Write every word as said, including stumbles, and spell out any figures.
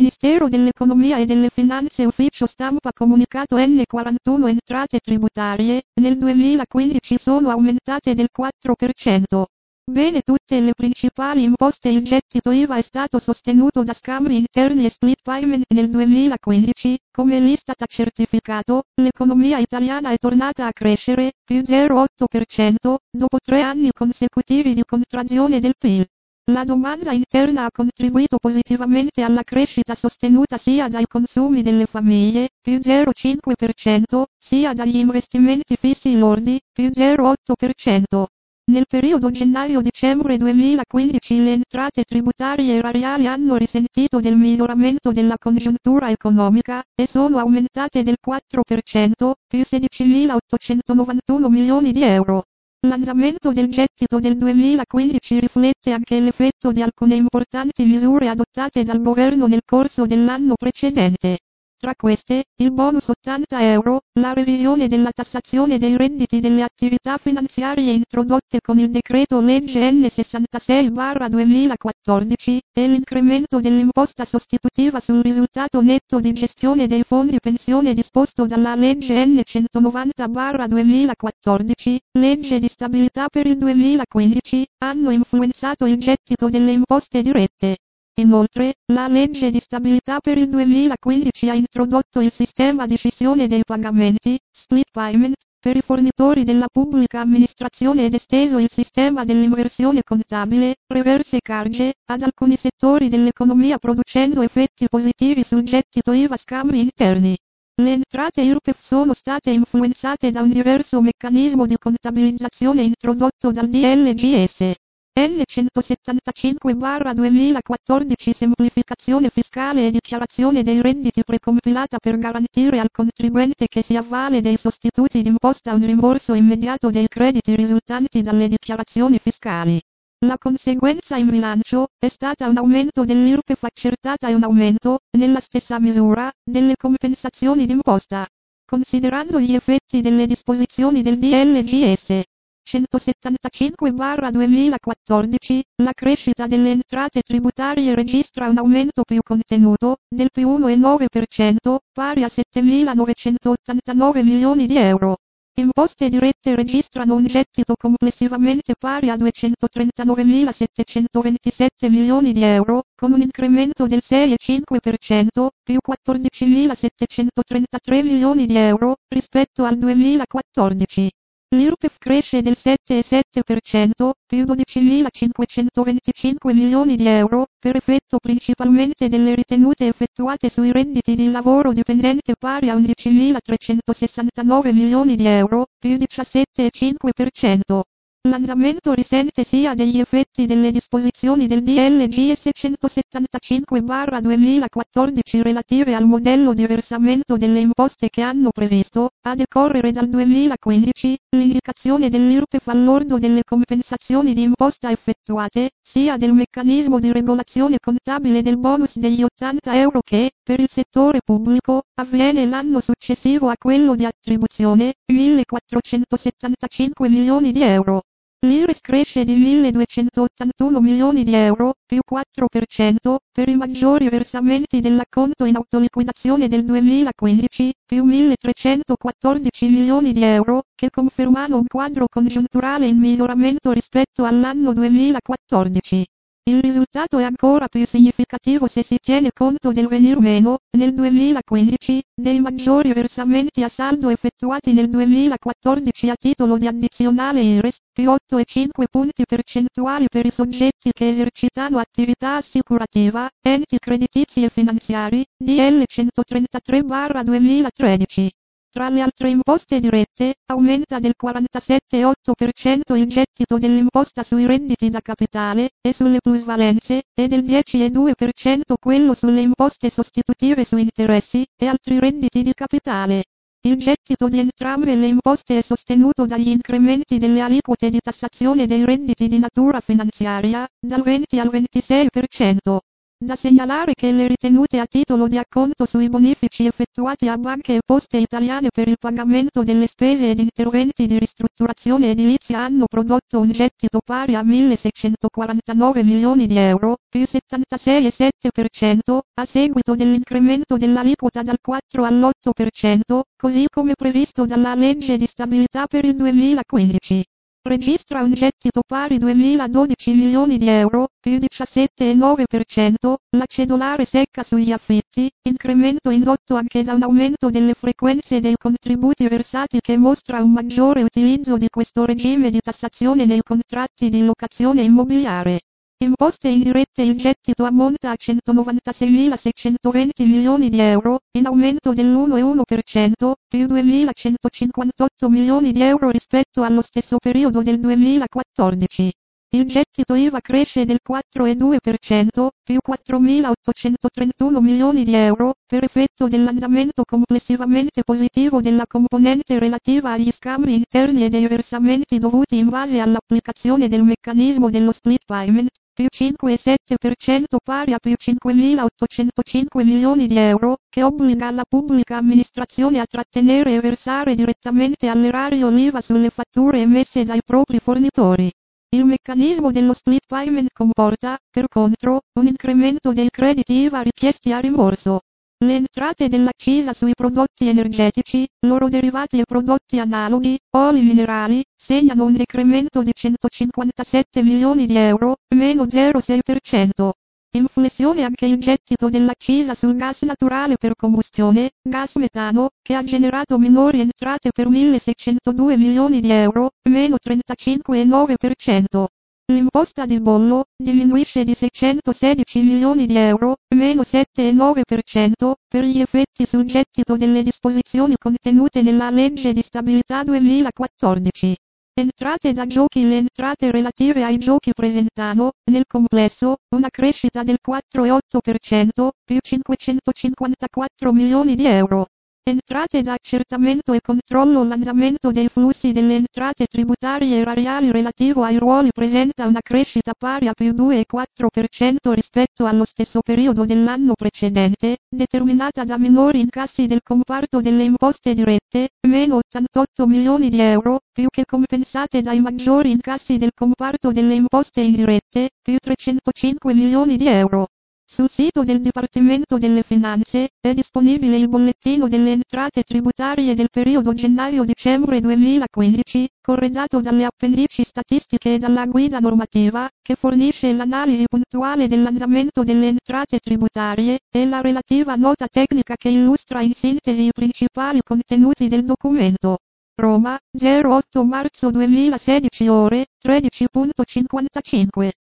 Ministero dell'Economia e delle Finanze Ufficio Stampa Comunicato N quarantuno Entrate tributarie, nel duemilaquindici sono aumentate del quattro per cento. Bene tutte le principali imposte il gettito I V A è stato sostenuto da scambi interni e split payment nel duemilaquindici, come l'Istat ha certificato, l'economia italiana è tornata a crescere, più zero virgola otto per cento, dopo tre anni consecutivi di contrazione del P I L. La domanda interna ha contribuito positivamente alla crescita sostenuta sia dai consumi delle famiglie, più zero virgola cinque per cento, sia dagli investimenti fissi lordi, più zero virgola otto per cento. Nel periodo gennaio-dicembre duemilaquindici le entrate tributarie erariali hanno risentito del miglioramento della congiuntura economica, e sono aumentate del quattro per cento, più sedicimilaottocentonovantuno milioni di euro. L'andamento del gettito del duemilaquindici riflette anche l'effetto di alcune importanti misure adottate dal governo nel corso dell'anno precedente. Tra queste, il bonus ottanta euro, la revisione della tassazione dei redditi delle attività finanziarie introdotte con il decreto legge N sessantasei duemilaquattordici, e l'incremento dell'imposta sostitutiva sul risultato netto di gestione dei fondi pensione disposto dalla legge N centonovanta duemilaquattordici, legge di stabilità per il duemilaquindici, hanno influenzato il gettito delle imposte dirette. Inoltre, la legge di stabilità per il duemilaquindici ha introdotto il sistema di scissione dei pagamenti, split payment, per i fornitori della pubblica amministrazione ed esteso il sistema dell'inversione contabile, reverse charge, ad alcuni settori dell'economia producendo effetti positivi sul gettito I V A scambi interni. Le entrate I R P E F sono state influenzate da un diverso meccanismo di contabilizzazione introdotto dal D L G S. N centosettantacinque duemilaquattordici Semplificazione fiscale e dichiarazione dei redditi precompilata per garantire al contribuente che si avvale dei sostituti d'imposta un rimborso immediato dei crediti risultanti dalle dichiarazioni fiscali. La conseguenza in bilancio è stata un aumento dell'I R P E F accertata e un aumento, nella stessa misura, delle compensazioni d'imposta. Considerando gli effetti delle disposizioni del D L G S centosettantacinque duemilaquattordici, la crescita delle entrate tributarie registra un aumento più contenuto, del più uno virgola nove per cento, pari a settemilanovecentoottantanove milioni di euro. Imposte dirette registrano un gettito complessivamente pari a duecentotrentanovanovantasettecentoventisette milioni di euro, con un incremento del sei virgola cinque per cento, più quattordicimilasettecentotrentatré milioni di euro, rispetto al duemilaquattordici. L'I R P E F cresce del sette virgola sette per cento, più dodicimilacinquecentoventicinque milioni di euro, per effetto principalmente delle ritenute effettuate sui redditi di lavoro dipendente pari a undicimilatrecentosessantanove milioni di euro, più diciassette virgola cinque per cento. L'andamento risente sia degli effetti delle disposizioni del D L G S centosettantacinque duemilaquattordici relative al modello di versamento delle imposte che hanno previsto, a decorrere dal duemilaquindici, l'indicazione dell'I R P E F al lordo delle compensazioni di imposta effettuate, sia del meccanismo di regolazione contabile del bonus degli ottanta euro che, per il settore pubblico, avviene l'anno successivo a quello di attribuzione, millequattrocentosettantacinque milioni di euro. L'I R E S cresce di milleduecentottantuno milioni di euro, più quattro per cento, per i maggiori versamenti dell'acconto in autoliquidazione del duemilaquindici, più milletrecentoquattordici milioni di euro, che confermano un quadro congiunturale in miglioramento rispetto all'anno duemilaquattordici. Il risultato è ancora più significativo se si tiene conto del venir meno, nel duemilaquindici, dei maggiori versamenti a saldo effettuati nel duemilaquattordici a titolo di addizionale I R E S, più otto virgola cinque punti percentuali per i soggetti che esercitano attività assicurativa, enti creditizi e finanziari, D L centotrentatré duemilatredici. Tra le altre imposte dirette, aumenta del quarantasette virgola otto per cento il gettito dell'imposta sui redditi da capitale, e sulle plusvalenze, e del dieci virgola due per cento quello sulle imposte sostitutive su interessi, e altri redditi di capitale. Il gettito di entrambe le imposte è sostenuto dagli incrementi delle aliquote di tassazione dei redditi di natura finanziaria, dal venti al ventisei per cento. Da segnalare che le ritenute a titolo di acconto sui bonifici effettuati a banche e poste italiane per il pagamento delle spese ed interventi di ristrutturazione edilizia hanno prodotto un gettito pari a milleseicentoquarantanove milioni di euro, più settantasei virgola sette per cento, a seguito dell'incremento dell'aliquota dal quattro all'otto per cento, così come previsto dalla legge di stabilità per il duemilaquindici. Registra un gettito pari duemiladodici milioni di euro, più diciassette virgola nove per cento, la cedolare secca sugli affitti, incremento indotto anche da un aumento delle frequenze dei contributi versati che mostra un maggiore utilizzo di questo regime di tassazione nei contratti di locazione immobiliare. Imposte indirette. Il gettito ammonta a centonovantaseimilaseicentoventi milioni di euro, in aumento dell'uno virgola uno per cento, più duemilacentocinquantotto milioni di euro rispetto allo stesso periodo del duemilaquattordici. Il gettito I V A cresce del quattro virgola due per cento, più quattromilaottocentotrentuno milioni di euro, per effetto dell'andamento complessivamente positivo della componente relativa agli scambi interni e dei versamenti dovuti in base all'applicazione del meccanismo dello split payment, più cinque virgola sette per cento pari a più cinquemilaottocentocinque milioni di euro, che obbliga la pubblica amministrazione a trattenere e versare direttamente all'erario l'I V A sulle fatture emesse dai propri fornitori. Il meccanismo dello split payment comporta, per contro, un incremento dei crediti I V A richiesti a rimborso. Le entrate dell'accisa sui prodotti energetici, loro derivati e prodotti analoghi, oli minerali, segnano un decremento di centocinquantasette milioni di euro, meno zero virgola sei per cento. In flessione anche il gettito dell'accisa sul gas naturale per combustione, gas metano, che ha generato minori entrate per milleseicentodue milioni di euro, meno trentacinque virgola nove per cento. L'imposta di bollo diminuisce di seicentosedici milioni di euro, meno sette virgola nove per cento, per gli effetti sul gettito delle disposizioni contenute nella legge di stabilità duemilaquattordici. Entrate da giochi. Le entrate relative ai giochi presentano, nel complesso, una crescita del quattro virgola otto per cento, più cinquecentocinquantaquattro milioni di euro. Entrate da accertamento e controllo. L'andamento dei flussi delle entrate tributarie e erariali relativo ai ruoli presenta una crescita pari a più due virgola quattro per cento rispetto allo stesso periodo dell'anno precedente, determinata da minori incassi del comparto delle imposte dirette, meno ottantotto milioni di euro, più che compensate dai maggiori incassi del comparto delle imposte indirette, più trecentocinque milioni di euro. Sul sito del Dipartimento delle Finanze è disponibile il bollettino delle entrate tributarie del periodo gennaio-dicembre duemilaquindici, corredato dalle appendici statistiche e dalla guida normativa, che fornisce l'analisi puntuale dell'andamento delle entrate tributarie, e la relativa nota tecnica che illustra in sintesi i principali contenuti del documento. Roma, zero otto marzo duemilasedici ore, tredici e cinquantacinque.